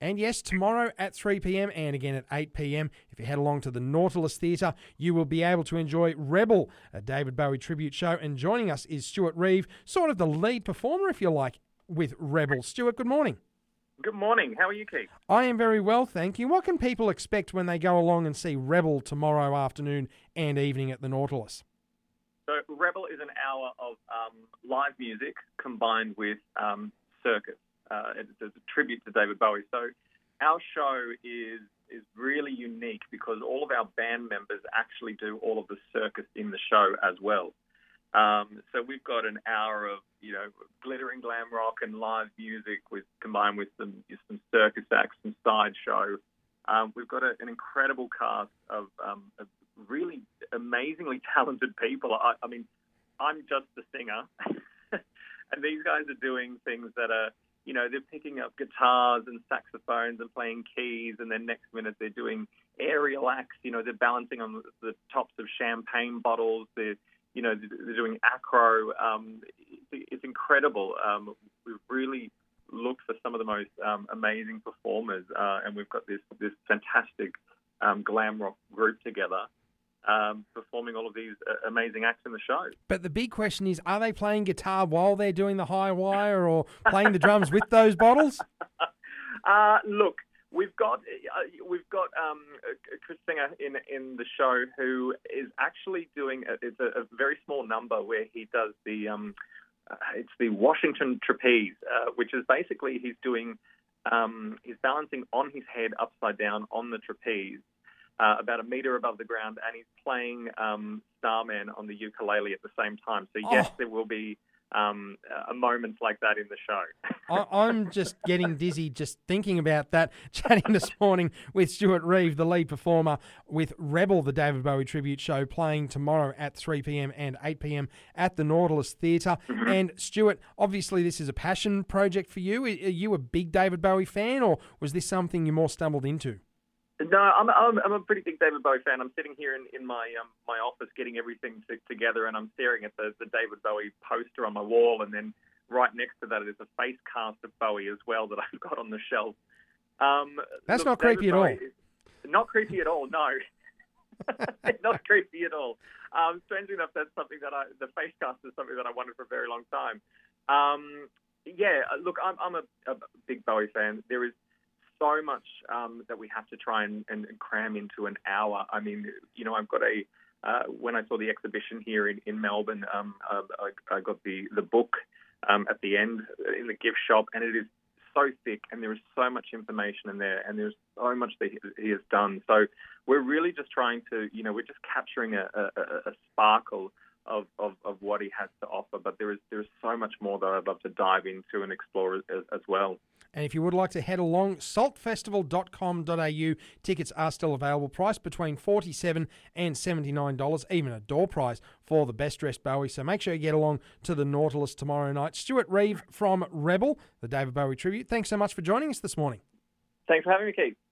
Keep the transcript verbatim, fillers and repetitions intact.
And yes, tomorrow at three p.m. and again at eight p.m. if you head along to the Nautilus Theatre, you will be able to enjoy Rebel, a David Bowie tribute show. And joining us is Stuart Reeve, sort of the lead performer, if you like, with Rebel. Stuart, good morning. Good morning. How are you, Keith? I am very well, thank you. What can people expect when they go along and see Rebel tomorrow afternoon and evening at the Nautilus? So Rebel is an hour of um, live music combined with um, circus. Uh, it's, it's a tribute to David Bowie. So our show is is really unique because all of our band members actually do all of the circus in the show as well. Um, so we've got an hour of, you know, glittering glam rock and live music with combined with some some circus acts, some sideshow. Um, we've got a, an incredible cast of, um, of really amazingly talented people. I, I mean, I'm just the singer, and these guys are doing things that are, you know, they're picking up guitars and saxophones and playing keys, and then next minute they're doing aerial acts. You know, they're balancing on the, the tops of champagne bottles. They're You know, they're doing acro. Um, it's incredible. Um, we've really looked for some of the most um, amazing performers, uh, and we've got this this fantastic um, glam rock group together um, performing all of these uh, amazing acts in the show. But the big question is, are they playing guitar while they're doing the high wire or playing the drums with those bottles? Uh, look. We've got uh, we've got um, Chris Singer in in the show who is actually doing a, it's a, a very small number where he does the um, uh, it's the Washington trapeze, uh, which is basically he's doing um, he's balancing on his head upside down on the trapeze, uh, about a meter above the ground, and he's playing um, Starman on the ukulele at the same time. So yes, oh. there will be Um, uh, moments like that in the show. I, I'm just getting dizzy just thinking about that. Chatting this morning with Stuart Reeve, the lead performer with Rebel, the David Bowie tribute show, playing tomorrow at three p.m. and eight p.m. at the Nautilus Theatre. Mm-hmm. And Stuart, obviously this is a passion project for you. Are you a big David Bowie fan, or was this something you more stumbled into? No, I'm, I'm I'm a pretty big David Bowie fan. I'm sitting here in, in my um, my office getting everything to, together, and I'm staring at the, the David Bowie poster on my wall, and then right next to that is a face cast of Bowie as well that I've got on the shelf. Um, That's look, not creepy David at all. Is, not creepy at all, no. Not creepy at all. Um, strangely enough, that's something that I, the face cast is something that I wanted for a very long time. Um, yeah, look, I'm, I'm a, a big Bowie fan. There is so much um, that we have to try and, and cram into an hour. I mean, you know, I've got a, uh, when I saw the exhibition here in, in Melbourne, um, uh, I, I got the, the book um, at the end in the gift shop, and it is so thick, and there is so much information in there, and there's so much that he, he has done. So we're really just trying to, you know, we're just capturing a, a, a sparkle of, of, of what he has to offer, but there is there is so much more that I'd love to dive into and explore as, as well. And if you would like to head along, salt festival dot com dot a u. Tickets are still available, priced between forty-seven dollars and seventy-nine dollars, even a door prize for the best dressed Bowie. So make sure you get along to the Nautilus tomorrow night. Stuart Reeve from Rebel, the David Bowie tribute. Thanks so much for joining us this morning. Thanks for having me, Keith.